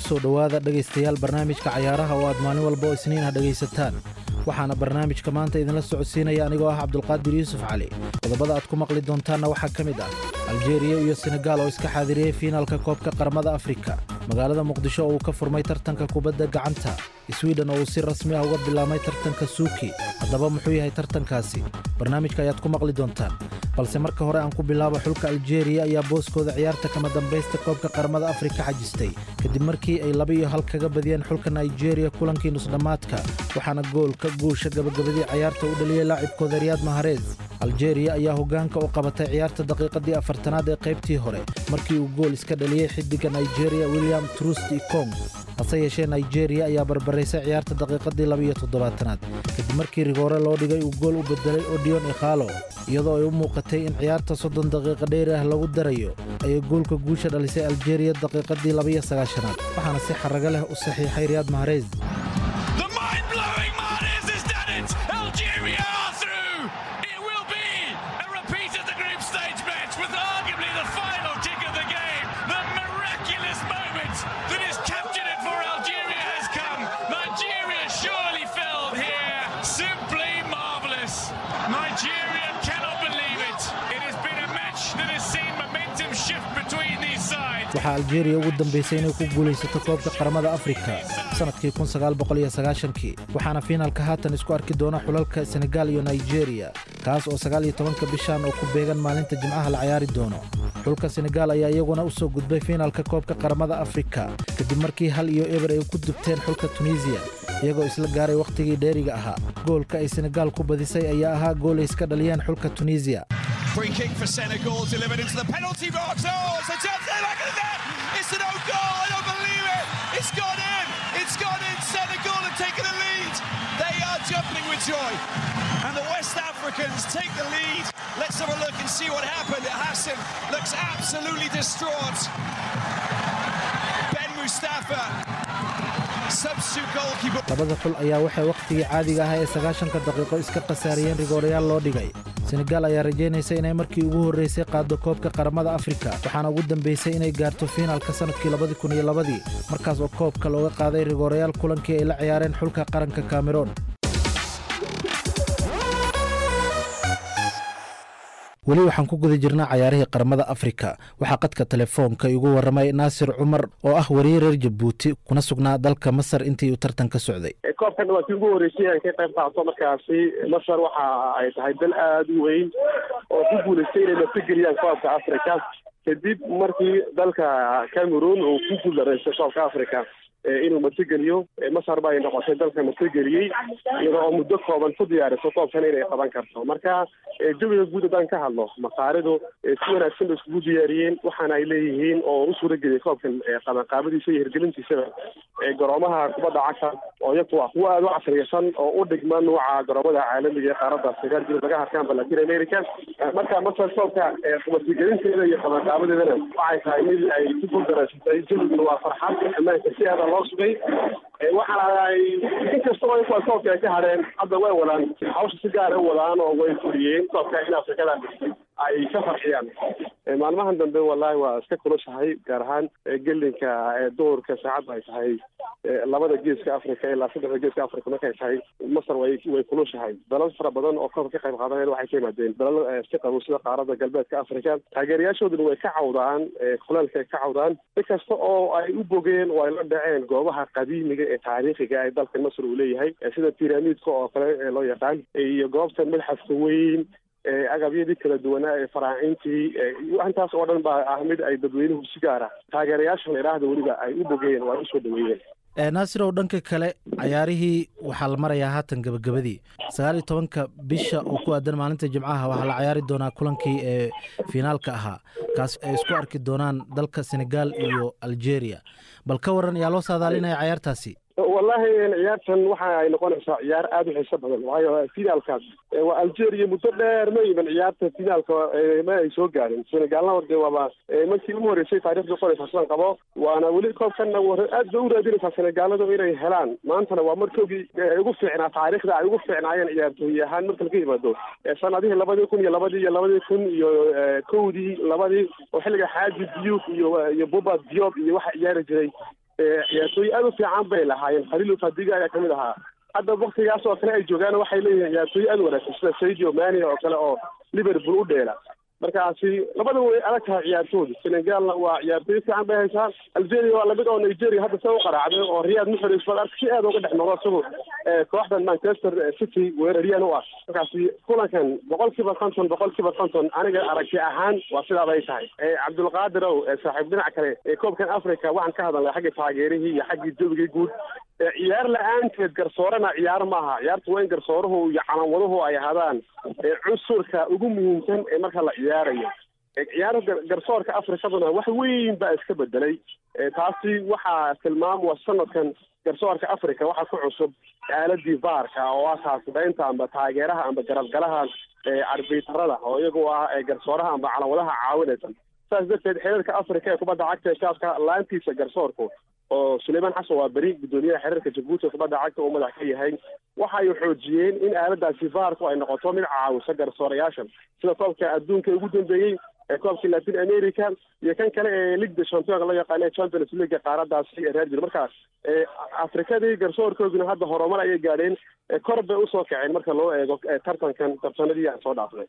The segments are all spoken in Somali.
soo dhawaada dhageystayaal barnaamijka cayaaraha oo aad maalin walba oo isniin ah dhageysataan waxaana barnaamijka maanta idinla socodsiinaya anigoo ah Cabdulqaadir Yuusuf Cali qodobada aad ku maqli doontaana waxaa ka mid ah Algeria iyo Senegal oo iska xaadiriyay finaalka koobka qaramada Afrika magaalada Muqdisho oo ka furmay tartanka kubadda gacanta Sweden oo si rasmi ah uga bilaabay tartanka Suuki haddaba muxuu yahay tartankaasi barnaamijka ayaad ku maqli doontaan balse marka hore aan ku bilaabo xulka Algeria ayaa booskooda ciyaarta kama dambaysta koobka qaramada Afrika xajistay kadib markii ay 2-1 kaga badiyeen xulka Nigeria kulankii nus dhamaadka waxaana goolka guusha gabagabadii ciyaarta u dhaliyay laacibkooda Riyad Mahrez Algeria ayaa hogaanka u qabatay ciyaarta daqiiqadii 4aad ee qaybtii hore markii uu gool iska dhaliyay xidiga Nigeria William Troost-Ekong hase yeeshee Nigeria ayaa barbaraysay ciyaarta daqiiqadii 27aad kadib markii rigoore loo dhigay uu gool u bedelay Odion Ighalo iyadoo ay u muuqatay in ciyaarta 30 daqiiqo dheer ah lagu darayo ay goolka guusha dhalisay Algeria daqiiqadii 29aad waxaana si xaraga leh u saxiixay Riyad Mahrez waxaa Algeria ugu dambeysay inay ku guuleysato koobka qaramada Afrika sanadkii 1990 waxaana finaalka haatan isku arki doona xulalka Senegal iyo Nigeria kaas oo 19 bishan oo ku beegan maalinta Jimcaha la ciyaari doono xulka Senegal ayaa iyaguna u soo gudbay finaalka koobka qaramada Afrika kadib markii 1-0 ay ku dubteen xulka Tunisia iyagoo isla gaaray waqtigii dheeriga ahaa goolka ay Senegal ku badisay ayaa ahaa gool ay iska dhaliyeen xulka Tunisia Free kick for Senegal delivered into the penalty box. Oh, it's a chance there, back of the net. It's an own goal. I don't believe it. It's gone in. It's gone in. Senegal have taken the lead. They are jumping with joy. And the West Africans take the lead. Let's have a look and see what happened. Hassan looks absolutely distraught. Ben Mustafa. labada xul ayaa waxay waqtigii caadiga ah ee 90 daqiiqo iska qasaariyeen rigooreyaal loo dhigay Senegal ayaa rajeynaysa inay markii ugu horeysay qaado koobka qaramada Afrika waxaana ugu dambeysay inay gaarto finaalka sanadkii 2002 markaas oo koobka looga qaaday rigooreyaal kulankii ay la ciyaareen xulka qaranka Cameroon wali waxaan ku guda jirnaa ciyaarihii qaramada Afrika waxa qadka telefoonka igu waramay Naasir Umar oo ah wariir Djibouti kuna sugnaa dalka Masar intii uu tartanka socday koobkan waa ugu horeysay ka qayb qaato markaasi Masar waxa ay tahay dal aad u weyn oo ku guuleystay inay tigiriyaan koobka Afrika kadib markii dalka Cameroon uu ku guuleystay koobka Afrika inuu matigeliyo Masar baa noqotay dalka matigeliyay iyadoo muddo kooban ku diyaarisay koobkan inay qaban karto marka jawiga guud baan ka hadlo maqaaridu si wanaagsan isku diyaariyeen waxaana ay leeyihiin oo u suurageliyay koobkan qabanqaabadiisa iyo hirgelintiisa garoomaha kubadda cagta oo iyagu kuwa aad u casriyaysan oo u dhigma nooca garoomada caalamiga ee qaaradda Afrika laga harkaan Latin America marka Masar koobka matigelinteeda iyo qabanqaabadeedana waxay tahay mid ay ku guuldareysatay jawiga waa farxad amaanka si aad loo sugay waxaana ay inkastoo ay koobka ka hareen hadda way wadaan hawsha si gaar ah wadaan oo way furiyeen koobka in Afrikada ay ka farxiyaan maalmahan dambe wallahi waa iska kulushahay gaar ahaan gelinka doorka saacad ay tahay labada geeska Afrika ilaa saddex geeska Afrika markay tahay Masar way kulushahay dalal fara badan oo koobka ka qayb qaadanaya waxay ka yimaadeen dalal si qabow sida qaaradda galbeedka Afrika taageerayaashoodu way ka cawdaan kulalka ka cawdaan inkasta oo ay u bogeen oo ay la dhaceen goobaha qadiimiga ee taariikhiga ee dalka Masar uu leeyahay sida piramidka oo kale loo yaqaan iyo goobta madxafka weyn agabyadii kala duwanaa ee faraacintii intaas oo dhan baa ah mid ay dadweynuhu si gaar ah taageerayaasha leeraahda weliba ay u bogeen waa u soo dhaweeyeen Naasir oo dhanka kale ciyaarihii waxaa la marayaa haatan gabagabadii 19 bisha oo ku aadan maalinta Jimcaha waxaa la ciyaari doonaa kulankii ee finaalka ahaa kaas ay isku arki doonaan dalka Senegal iyo Algeria bal ka waran ayaa loo saadaalinaya ciyaartaasi والله ciyaartan waxa ay noqonaysaa ciyaar aad u xiiso badan waayo finaalkaas waa Algeria muddo dheer ma iman ciyaarta finaalka ma ay soo gaarin Senegalna waa markii ugu horeysay taariikhda qoraysan qabo waana wali koobkan aad u raadinaysa Senegalada inay helaan maantana waa markii ugu fiicnaa taariikhda ay ugu fiicnaayeen ciyaartooy ahaan marka laga yimaado sanadihii 2002 iyo kowdii labadii oo xilliga Xaaji Diouf iyo Boba Diop iyo waxa ciyaari jiray ciyaartooy aad u fiican bay lahaayeen khaliil fadiga ayaa kamid ahaa hadda waktigaas oo kale ay joogaan waxay leeyihiin ciyaartooy aad wanaagsan sida Sadio Mane oo kale oo Liverpool u dheela markaasi labada way adag tahay ciyaartooyda Senegal waa ciyaartooy fiican bay haystaan Algeria waa lamid oo Nigeria hadda soo qaraacday oo Riyad Mahrez si aad uga dhex noqdo kooxda Manchester City weerariyaan u ah markaasi kulankan 50% aniga aragti ahaan waa sidaa ay tahay Cabdulqaadir oo saaxiib dhinac kale koobkan Afrika waxaan ka hadalnay xagga taageerihii iyo xagga jawiga guud ciyaar la'aanteed garsoorana ciyaar maaha ciyaartu waa in garsooruhu iyo calaamaduhu ay ahaadaan cunsurka ugu muhiimsan ee marka la ciyaarayo ciyaarta garsoorka Afrikaduna wax weyn baa iska bedelay taasi waxaa tilmaamaya sanadkan garsoorka Afrika waxa ku cusub aaladii VAR-ka oo asaasiinta amba taageeraha amba garabgalaha arbitrada oo iyagu ah garsooraha amba calaamadaha caawinaysan saas darteed xeerarka Afrika ee kubadda cagta ee kaafka laantiisa garsoorku oo Sulayman Xasan waa bari gudoomiyaha xeerarka Djibouti kubadda cagta oo madax ka yahay waxa ay xoojiyeen in aaladaasi VAR-ku ay noqoto mid caawisa garsoorayaasha sida koobka adduunka ugu dambeeyay koobka Latin America iyo kan kale ee Ligue des Champions la yaqaan Champions League qaaradaasi reer jir markaas Afrikadii garsoorkooduna hadda horumar ay gaadheen kor bay u soo kaceen marka loo eego tartanadii aan soo dhaafnay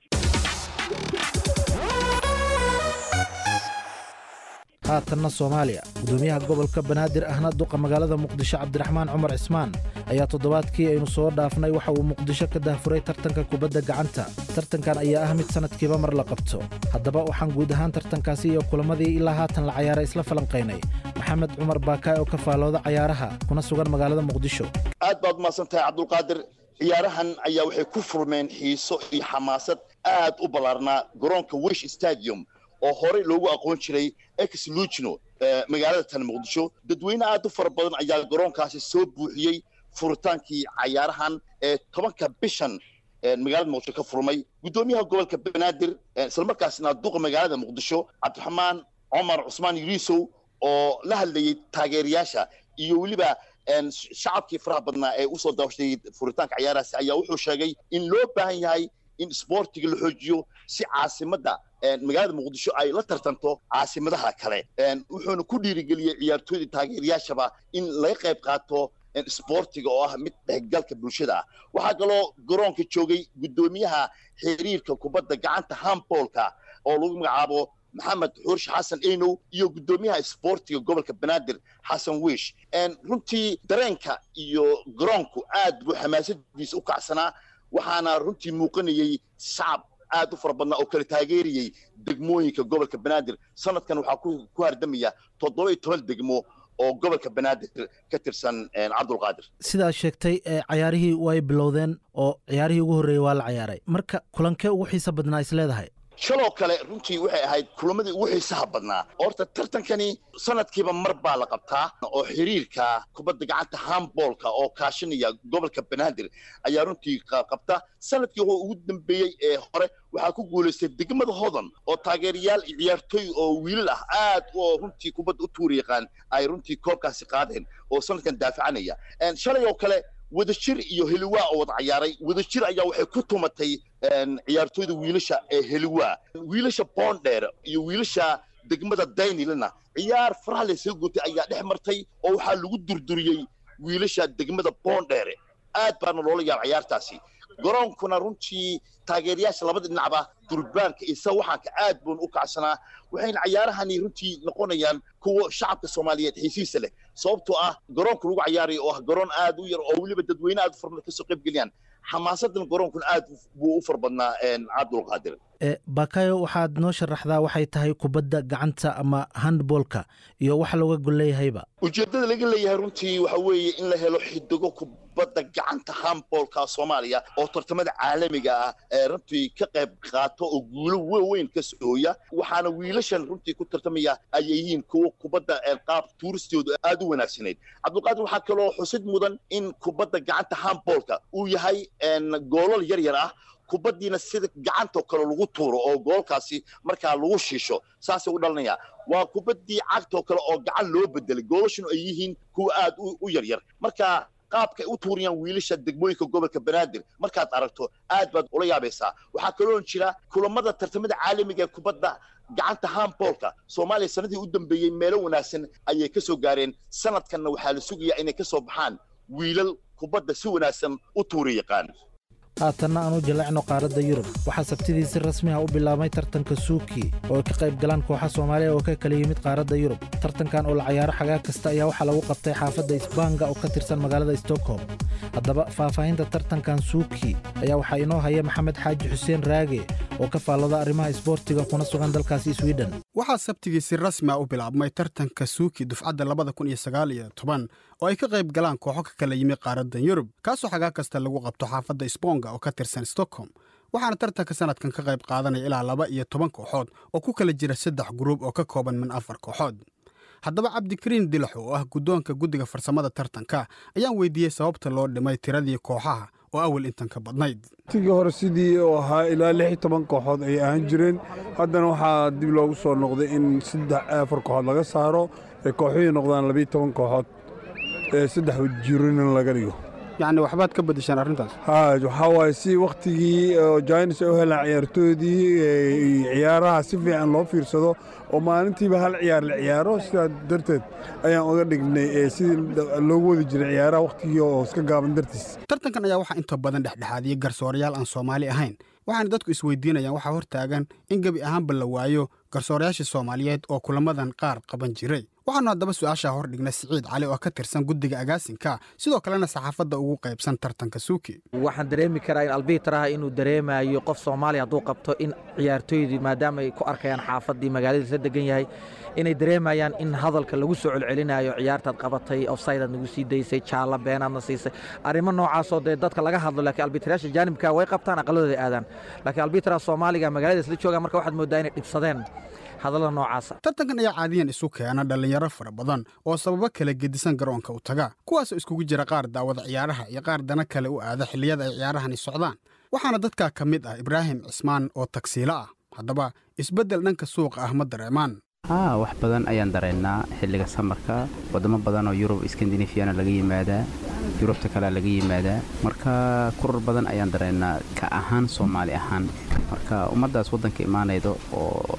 haatanna Soomaaliya gudoomiyaha gobolka Banaadir ahna duqa magaalada Muqdisho Cabdiraxmaan Cumar Cismaan ayaa toddobaadkii aynu soo dhaafnay waxa uu Muqdisho ka dahfuray tartanka kubadda gacanta tartankan ayaa ah mid sanadkiiba mar la qabto haddaba waxaan guud ahaan tartankaasi iyo kulamadii ilaa haatan la ciyaaray isla falanqaynay maxamed cumar baakaay oo ka faalooda ciyaaraha kuna sugan magaalada Muqdisho aad baad maasantahay Cabdulqaadir ciyaarahan ayaa waxay ku furmeen xiiso iyo xamaasad aad u balaarnaa garoonka Wish Stadium oo horey loogu aqoon jiray Ex Lugno magaalada tan Muqdisho dadweyne aad u fara badan ayaa garoonkaasi soo buuxiyay furitaankii ciyaarahan ee 10ka bishan magaalada Muqdisho ka furmay gudoomiyaha gobolka Banaadir isla markaasna duqa magaalada Muqdisho Cabdiraxmaan Cumar Cusmaan Yuriisow oo la hadlayay taageerayaasha iyo waliba shacabkii faraha badnaa ee u soo daawashay furitaanka ciyaarahaasi ayaa wuxuu sheegay in loo baahan yahay in sportiga la xoojiyo si caasimadda magaalada Muqdisho ay la tartanto caasimadaha kale wuxuuna ku dhiirigeliyay ciyaartooyda taageerayaashaba in laga qayb qaato sportiga oo ah mid dhexgalka bulshada ah waxa kaloo garoonka joogay gudoomiyaha xiriirka kubadda gacanta handballka oo lagu magacaabo maxamed xursh xasan Eenow iyo gudoomiyaha sportiga gobolka Banaadir Xasan Wish runtii dareenka iyo garoonku aad buu xamaasadiisa u kacsanaa waxaana runtii muuqanayay shacab aad u fara badan oo kala taageeriyay degmooyinka gobolka Banaadir sanadkan waxa ku hardamaya 17 degmo oo gobolka Banaadir ka tirsan Cabdulqaadir sidaa sheegtay ciyaarihii way bilowdeen oo ciyaarihii ugu horeeyay waa la ciyaaray marka kulankee ugu xiiso badnaa is leedahay shaloo kale runtii waxay ahayd kulamadii ugu xiisaha badnaa horta tartankani sanadkiiba mar baa la qabtaa oo xiriirka kubadda gacanta handballka oo kaashanaya gobolka Banaadir ayaa runtii qabta sanadkii ugu dambeeyay ee hore waxaa ku guuleystay degmada Hodan oo taageerayaal ciyaartooy oo wiilal ah aad oo runtii kubadda u tuur yaqaan ay runtii koobkaasi qaadeen oo sanadkan daafacanaya shalay oo kale wadajir iyo Heliwa oo wada ciyaaray wadajir ayaa waxay ku tumatay ciyaartooyda wiilasha ee Heliwa wiilasha Bondheer iyo wiilasha degmada Daynilana ciyaar faraha la soo gootay ayaa dhex martay oo waxa lagu durduriyay wiilasha degmada Bondheer aad baan loola yaab ciyaartaasi garoonkuna runtii taageerayaasha labada dhinacba durbaanka isa waxa ka aad buu u kacsanaa waxayna ciyaarahani runtii noqonayaan kuwa shacabka Soomaaliyeed xiisiisa leh sababtoo ah garoonka lagu ciyaarayo oo garoon aad u yar oo waliba dadweyne aad farmad ka soo qayb galiyaan xamaasadan garoonkuna aad buu u farbadnaa Cabdulqaadir Baakayo waxaad noo sharaxdaa waxay tahay kubadda gacanta ama handballka iyo waxa looga goleeyahayba ujeedada laga leeyahay runtii waxa weeye in la helo xidigo kubadda gacanta handballka Soomaaliya oo tartamada caalamiga ah runtii ka qayb qaato oo guulo weyn ka sooya waxaana wiilashan runtii ku tartamaya ay yihiin kuwa kubadda qaab tuuristooda aad u wanaagsaneed Cabdulqaadir waxa kale oo xusid mudan in kubadda gacanta handballka uu yahay goolal yar ah kubaddiina sida gacanta kale lagu tuuro oo goolkaasi markaa lagu shiisho saas u dhalanaya waa kubaddii cagta kale oo gacan loo bedelay goolashan ay yihiin kuwa aad u yar marka qaabka ay u tuuriyaan wiilasha degmooyinka gobolka banaadir markaad aragto aad baad ula yaabaysaa waxaa kaloo jira kulamada tartamada caalamiga ee kubadda gacanta handballka Soomaaliya sanadii u dambeeyay meelo wanaagsan ayay ka soo gaareen sanadkanna waxaa la sugayaa inay ka soo baxaan wiilal kubadda si wanaagsan u tuuri yaqaan haatanna aanu jaleecno qaaradda Yurub waxaa sabtidii si rasmi ah u bilaabmay tartanka Suuki oo ka qayb galaan kooxaha Soomaaliya oo ka kala yimid qaaradda Yurub tartankan oo la ciyaaro xagaa kasta ayaa waxa lagu qabtay xaafadda Isbaanga oo ka tirsan magaalada Stockholm haddaba faahfaahinta tartankan Suuki ayaa waxa inoo haya Maxamed Xaaji Xuseen Raage oo ka faallada arrimaha isboortiga kuna sugan dalkaasi Sweden waxaa sabtidii si rasmi ah u bilaabmay tartanka Suuki dufcadda 2019 oo ay ka qayb galaan kooxo ka kala yimid qaaradda Yurub kaasoo xagaa kasta lagu qabto xaafadda Isbaanga oo ka tirsan Stockholm waxaana tartanka sanadkan ka qayb qaadanaya ilaa 12 kooxood oo ku kala jira 3 group oo ka kooban min 4 kooxood haddaba Cabdikariin Dilaxo oo ah gudoonka guddiga farsamada tartanka ayaan weydiiyay sababta loo dhimay tiradii kooxaha oo awal intan ka badnayd tigii hore sidii oo ahaa ilaa 16 kooxood ay ahaan jireen haddana waxaa dib loogu soo noqday in 4 kooxood laga saaro ee kooxuhu noqdaan 12 kooxood ee 3 jirina laga dhigo يعني waxbaad ka badishaan arintaas waxa way si waqtigii Giants oo helaan ciyaartoydii ciyaaraha si fiican loo fiirsado oo maalintiiba hal ciyaar la ciyaaro sida darteed ayaan uga dhignay si loogu wadi jiray ciyaaraha waqtigii oo iska gaaban dartiis tartankan ayaa waxa inta badan dhexdhexaadiyay garsoorayaal aan Soomaali ahayn waxaana dadku isweydiinayaan waxa hortaagan in gabi ahaanba la waayo garsoorayaasha Soomaaliyeed oo kulamadan qaar qaban jiray waxaanu haddaba su'aasha hor dhignay Siciid Cali oo ka tirsan guddiga agaasinka sidoo kalena saxaafadda ugu qaybsan tartanka Suuki waxaan dareemi karaa in albiitraha inuu dareemayo qof Soomaali hadduu qabto in ciyaartoydii maadaama ay ku arkayaan xaafadii magaalada degan yahay inay dareemayaan in hadalka lagu soo celcelinayo ciyaartaad qabatay offside aad nagu sii daysay jaala beenaadna siisay arrimo noocaas oo dadka laga hadlo laakiin albiitrayaasha jaanibka way qabtaan aqaladooda aadaan laakiin albiitraha Soomaaliga magaalada isla jooga marka waxaad moodaa inay dhibsadeen hadalada noocaas tartankan ayaa caadiyan isu keena dhalinyaro fara badan oo sababo kala gedisan garoonka u taga kuwaas oo iskugu jira qaar daawada ciyaaraha iyo qaar dana kale u aada xilliyada ay ciyaarahani socdaan waxaana dadka ka mid ah Ibraahim Cismaan oo taksiila ah haddaba isbedel dhanka suuqa ah ma dareemaan wax badan ayaan dareennaa xilliga samarka wadamo badan oo Yurub Scandinavian laga yimaadaa Yurubta kale laga yimaadaa marka kurar badan ayaan dareennaa ka ahaan Soomaali ahaan marka ummadaas wadanka imaanaydo oo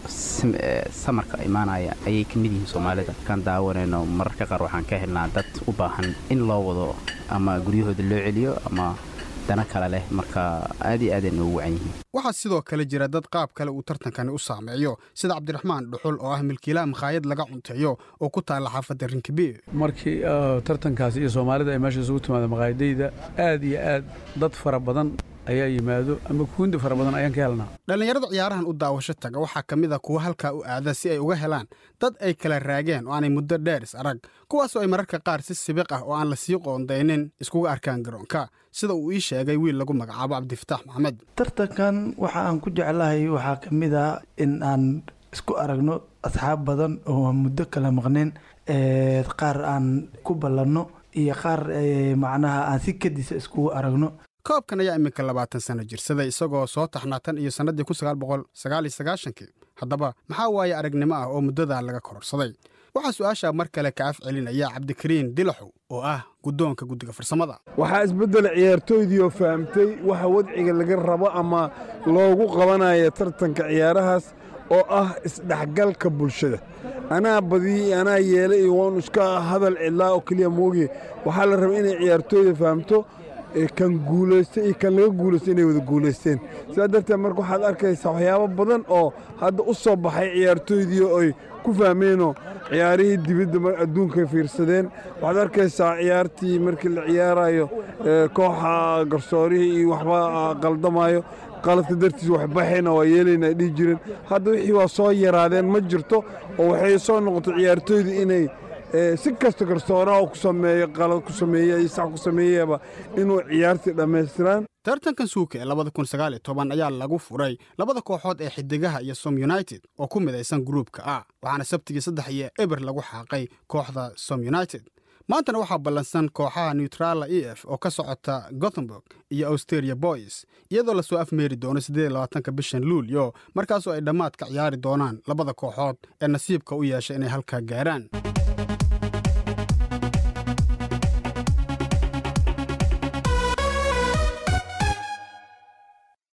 samarka imaanaya ayay ka mid yihiin Soomaalida kan daawanayno mararka qaar waxaan ka helnaa dad u baahan in loo wado ama guryahooda loo celiyo ama dana kale leh marka aad iyo aad ay ugu wacan yihiin waxaa sidoo kale jira dad qaab kale uu tartankani u saameeyo sida Cabdiraxmaan Dhuxul oo ah milkiilaha makhaayad laga cunteeyo oo ku taala xaafadda Rinkibi markii tartankaas iyo Soomaalida ay meesha isugu timaado makhaayadayda aad iyo aad dad fara badan ayaa yimaado ama kuundi fara badan ayaan ka helnaa dhalinyarada ciyaarahan u daawasho taga waxaa ka mid ah kuwa halkaa u aada si ay uga helaan dad ay kala raageen oo aanay muddo dheer is arag kuwaas oo ay mararka qaar si sibiq ah oo aan la sii qoondaynin iskuga arkaan garoonka sida uu ii sheegay wiil lagu magacaabo Cabdifataax Maxamed tartankan waxa aan ku jeclahay waxaa ka mid ah in aan isku aragno asxaab badan oo muddo kala maqneen qaar aan ku ballanno iyo qaar macnaha aan si kadisa iskugu aragno koobkan ayaa iminka 20 sano jirsaday isagoo soo taxnaatan iyo sanadii 1999 haddaba maxaa waaye aragnimo ah oo muddada laga kororsaday waxaa su'aasha mar kale ka afcelinaya Cabdikariin Dilaxo oo ah gudoonka guddiga farsamada waxaa isbedel ciyaartoydii oo fahamtay waxa wadciga laga rabo ama loogu qabanayo tartanka ciyaarahaas oo ah isdhaxgalka bulshada anaa badii anaa yeelay waan iska hadal cidlaa oo kaliya moogi waxaa la rabaa inay ciyaartooyda fahamto kan guuleystay iyo kan laga guuleystay inay wada guuleysteen sidaa darteed marka waxaad arkaysaa waxyaabo badan oo hadda u soo baxay ciyaartooydii oo ay ku fahmeenoo ciyaarihii dibadda adduunka fiirsadeen waxaad arkaysaa ciyaartii markii la ciyaarayo kooxa garsoorihii iyo waxba qaldamayo qaladka dartiis wax baxayna waa yeelayna ay dhihi jireen hadda wixii waa soo yaraadeen ma jirto oo waxay soo noqotay ciyaartooydii inay si kasta garsooraha ku sameeyo qalad ku sameeyo iyo sax ku sameeyaba inuu ciyaartii dhammaystiraan tartankan Suuki ee 2019 ayaa lagu furay labada kooxood ee xidigaha iyo Som United oo ku midaysan groupka A waxaana sabtigi 3-0 lagu xaaqay kooxda Som United maantana waxaa ballansan kooxaha Neutrala EF oo ka socota Gothenburg iyo Austria Boys iyadoo la soo afmeeri doono 28 bishan Luulyo markaas oo ay dhamaad ka ciyaari doonaan labada kooxood ee nasiibka u yeeshay inay halka gaaraan